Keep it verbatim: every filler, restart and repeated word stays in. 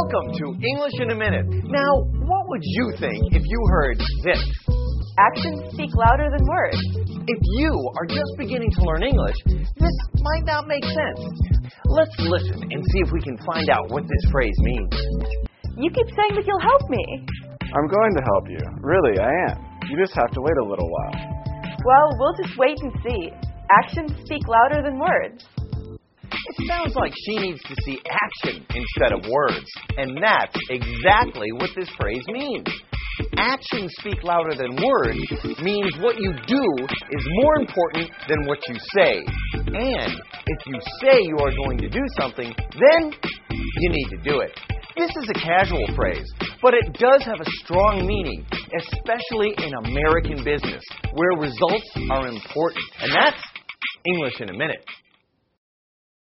Welcome to English in a Minute. Now, what would you think if you heard this? Actions speak louder than words. If you are just beginning to learn English, this might not make sense. Let's listen and see if we can find out what this phrase means. You keep saying that you'll help me. I'm going to help you. Really, I am. You just have to wait a little while. Well, we'll just wait and see. Actions speak louder than words. It sounds like she needs to see action instead of words. And that's exactly what this phrase means. Actions speak louder than words means what you do is more important than what you say. And if you say you are going to do something, then you need to do it. This is a casual phrase, but it does have a strong meaning, especially in American business, where results are important. And that's English in a Minute.